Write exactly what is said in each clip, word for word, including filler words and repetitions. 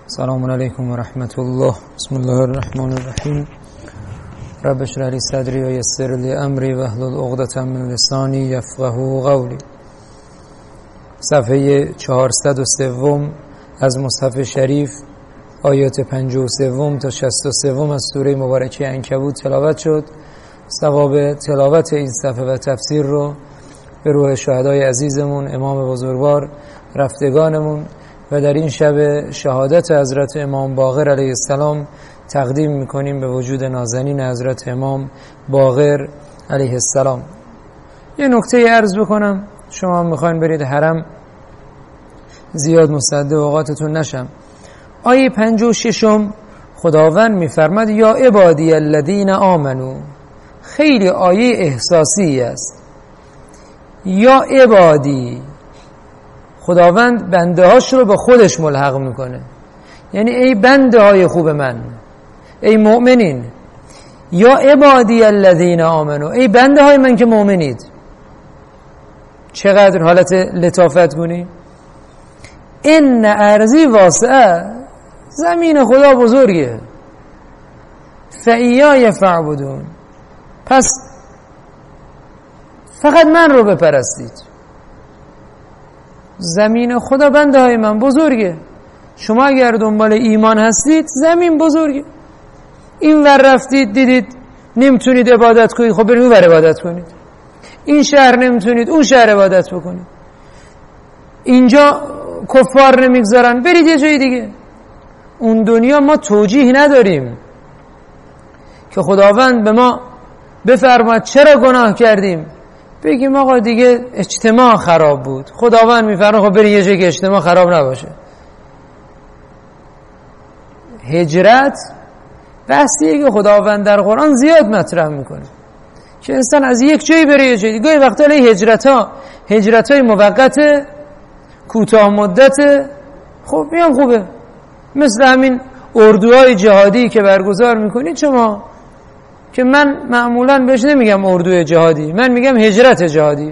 السلام علیکم و رحمت الله. بسم الله الرحمن الرحیم. رب اشرح لی صدری و یسر لی امری واحلل عقدة من لسانی یفقهوا قولی. صفحه چهارصد و سه از مصحف شریف، آیات پنجاه و سه تا شصت و سه از سوره مبارکه عنکبوت تلاوت شد. ثواب تلاوت این صفحه و تفسیر رو به روح شهدای عزیزمون، امام بزرگوار، رفتگانمون و در این شب شهادت حضرت امام باقر علیه السلام تقدیم میکنیم به وجود نازنین حضرت امام باقر علیه السلام. یه نکته عرض بکنم، شما میخواین برید حرم، زیاد مصدق اوقاتتون نشم. آیه پنجاه و ششم خداوند میفرماد یا عبادی الذین آمنو. خیلی آیه احساسی است. یا عبادی، خداوند بنده هاش رو به خودش ملحق میکنه، یعنی ای بنده های خوب من، ای مؤمنین. یا عبادی الذین آمنو، ای بنده های من که مؤمنید. چقدر حالت لطافت گونی. این ارضی واسعه، زمین خدا بزرگه. فایای فاعبدون، پس فقط من رو بپرستید. زمین خدا بنده های من بزرگه. شما اگر دنبال ایمان هستید، زمین بزرگه. این ور رفتید دیدید نمیتونید عبادت کنید، خب برید اون ور عبادت کنید. این شهر نمیتونید اون شهر عبادت بکنید. اینجا کفار نمیگذارن، برید یه جای دیگه. اون دنیا ما توجیه نداریم که خداوند به ما بفرماد چرا گناه کردیم بگیم آقا دیگه اجتماع خراب بود. خداوند میفرماد خب برید یه جایی که اجتماع خراب نباشه. هجرت بحثیه که خداوند در قرآن زیاد مطرح میکنه که انسان از یک جایی بره یه جایی. گاهی وقتا لی هجرت ها هجرت های موقته، کوتاه مدته، خب میام خوبه. مثل همین اردوهای جهادی که برگزار میکنید شما، که من معمولا بهش نمیگم اردوی جهادی، من میگم هجرت جهادی.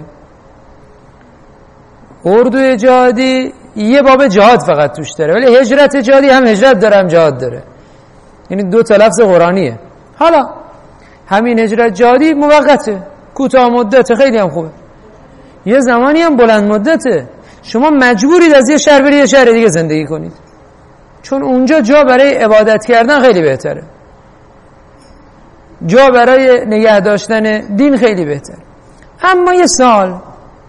اردوی جهادی یه باب جهاد فقط توش داره، ولی هجرت جهادی هم هجرت داره هم جهاد داره، یعنی دو تا لفظ قرآنیه. حالا همین هجرت جهادی موقته، کوتاه مدته، خیلی هم خوبه. یه زمانی هم بلند مدته، شما مجبورید از یه شهر برید یه شهر دیگه زندگی کنید، چون اونجا جا برای عبادت کردن خیلی بهتره، جا برای نگه داشتن دین خیلی بهتر. اما یه سال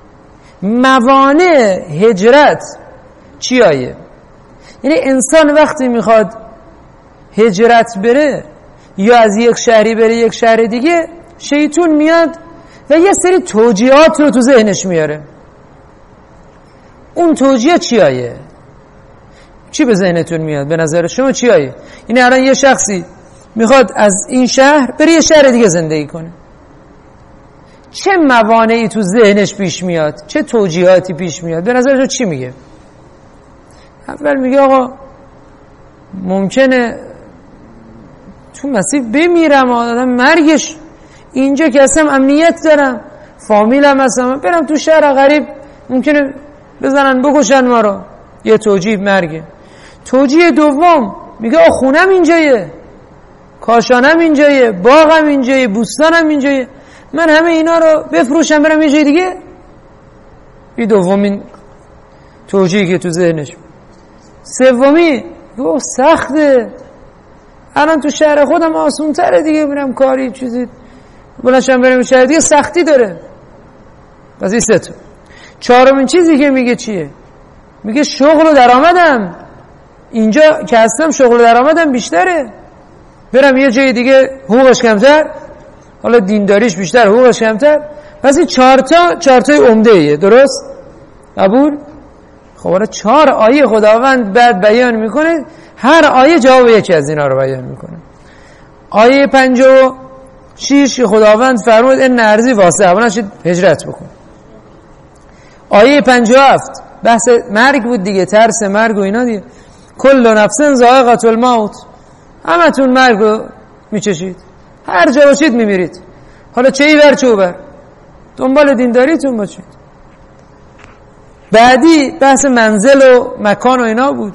موانع هجرت چیایه؟ یعنی انسان وقتی میخواد هجرت بره یا از یک شهری بره یک شهر دیگه، شیطون میاد و یه سری توجیهات رو تو ذهنش میاره. اون توجیه چیایه؟ چی به ذهنتون میاد؟ به نظر شما چیایه؟ یعنی الان یه شخصی میخواد از این شهر بره یه شهر دیگه زندگی کنه، چه موانعی تو ذهنش پیش میاد؟ چه توجیهاتی پیش میاد؟ به نظر تو چی میگه؟ اول میگه آقا ممکنه تو مسیر بمیرم، آدم مرگش اینجا که اصلا امنیت دارم، فامیلم هستم، برم تو شهر غریب ممکنه بزنن بکشن ما رو. یه توجیه مرگه. توجیه دوم میگه آ خونم اینجایه، کاشانم اینجایه، باغم اینجایه، بوستانم اینجایه، من همه اینا رو بفروشم برم یه جای دیگه. این دومین توجیهی که تو ذهنش. سومی گفت سخته، الان تو شهر خودم آسون تره دیگه، برم کاری چیزی بلنشم برم شهر دیگه سختی داره. پس این سه تا. چهارمین چیزی که میگه چیه؟ میگه شغل و درآمدم اینجا که هستم، شغل و درآمدم بیشتره، برم یه جای دیگه حقوقش کمتر، حالا دینداریش بیشتر، حقوقش کمتر. پس این چهار تا چهار تای عمده ایه. درست؟ قبول؟ خب حالا چهار آیه خداوند بعد بیان میکنه، هر آیه جواب یکی از اینا رو بیان میکنه. آیه پنجاه و شش خداوند فرمود ان ارضی واسعه، اولا شید هجرت بکن. آیه پنجاه و هفت بحث مرگ بود دیگه، ترس مرگ و اینا دیگه. کل نفس ذائقة الموت، همتون مرگ رو میچشید، هر جا باشید میمیرید. حالا چه ایور چه اوبر، دنبال دینداریتون باشید. بعدی بحث منزل و مکان و اینا بود.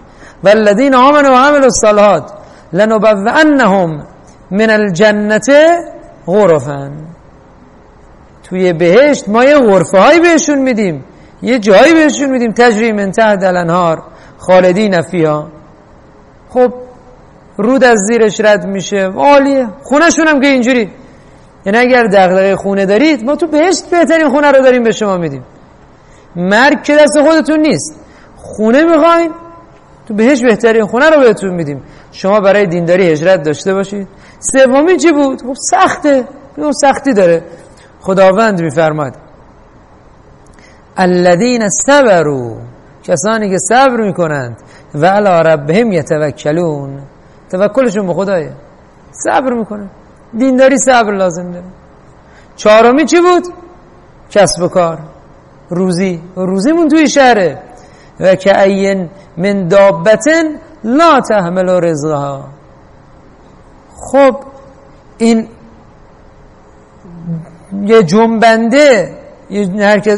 والذین آمنوا وعملوا الصالحات لنبوئنهم من الجنة غرفا. توی بهشت ما یه غرفه هایی بهشون میدیم، یه جایی بهشون میدیم تجری من تحت الانهار خالدین فیها. خب رود از زیرش رد میشه، عالیه. خونهشون هم که اینجوری، یعنی اگر دغدغه خونه دارید ما تو بهشت بهترین خونه رو داریم به شما میدیم. مرگ که دست خودتون نیست، خونه میخواین تو بهشت بهترین خونه رو بهتون میدیم. شما برای دینداری هجرت داشته باشید. سومی چی بود؟ خب سخته، اون سختی داره. خداوند میفرماد الذین صبروا، کسانی که صبر میکنند، و علی ربهم یتوکلون، توکلشون به خدایه، صبر میکنن. دینداری صبر لازم داره. چهارمی چی بود؟ کسب و کار، روزی. روزیمون توی شهره. و کأین من دابة لا تحمل رزقها. خب این یه جنبنده، یه هرکس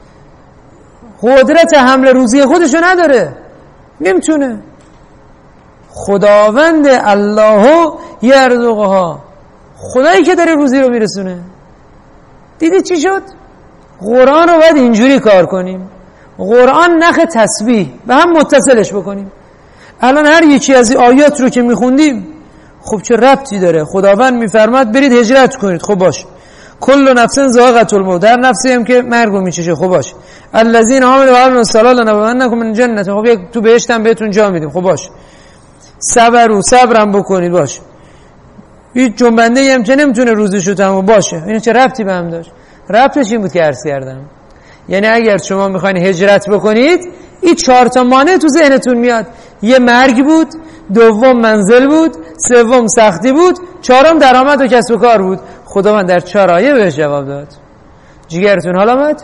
قدرت حمل روزی خودشو نداره، نمیتونه. خداوند الله یرزقها، خدایی که داره روزی رو میرسونه. دیدی چی شد؟ قرآن رو باید اینجوری کار کنیم. قرآن نخ تسبیح به هم متصلش بکنیم. الان هر یکی از این آیات رو که میخوندیم خب چه ربطی داره؟ خداوند میفرماد برید هجرت کنید، خب باش. کل نفس ذائقة الموت، هر نفسی هم که مرگ رو میچشه، خب باش. الذین آمنوا وعملوا الصالحات لنبوئنکم من الجنة، خب یک تو بهشت هم بهتون جا میدیم، خب باش. صبر و صبرم بکنید، باش. هیچ جنبنده ای هم که نمیتونه روزشو تموم باشه. این چه ربطی به هم داشت؟ ربطش این بود که عرض کردم، یعنی اگر شما میخواین هجرت بکنید این چهار تا مانع تو ذهنتون میاد. یه مرگ بود، دوم منزل بود، سوم سختی بود، چهارم درآمد و کسب و کار بود. خداوند در چهار آیه بهش جواب داد. جیگرتون حال آمد؟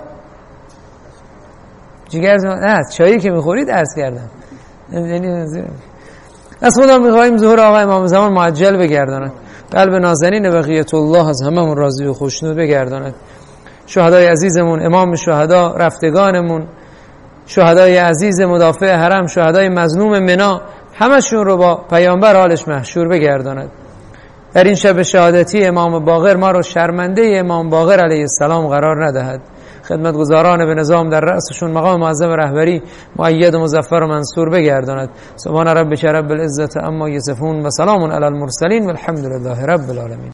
جیگرتون نه چایی که میخورید عرض کردم. یعنی از خدا میخواهیم ظهور آقا امام زمان معجل بگرداند، قلب نازنین بقیت الله از هممون راضی و خوشنود بگرداند. شهدای عزیزمون، امام شهدا رفتگانمون، شهدای عزیز مدافع حرم، شهدای مظلوم منا، همشون رو با پیامبر حالش محشور بگرداند. در این شب شهادتی امام باقر ما رو شرمنده امام باقر علیه السلام قرار ندهد. خدمتگزاران به نظام در رأسشون مقام معظم رهبری مؤید و مظفر و منصور بگرداند. سبحان ربک رب العزة عما یصفون و سلام علی المرسلین و الحمد لله رب العالمین.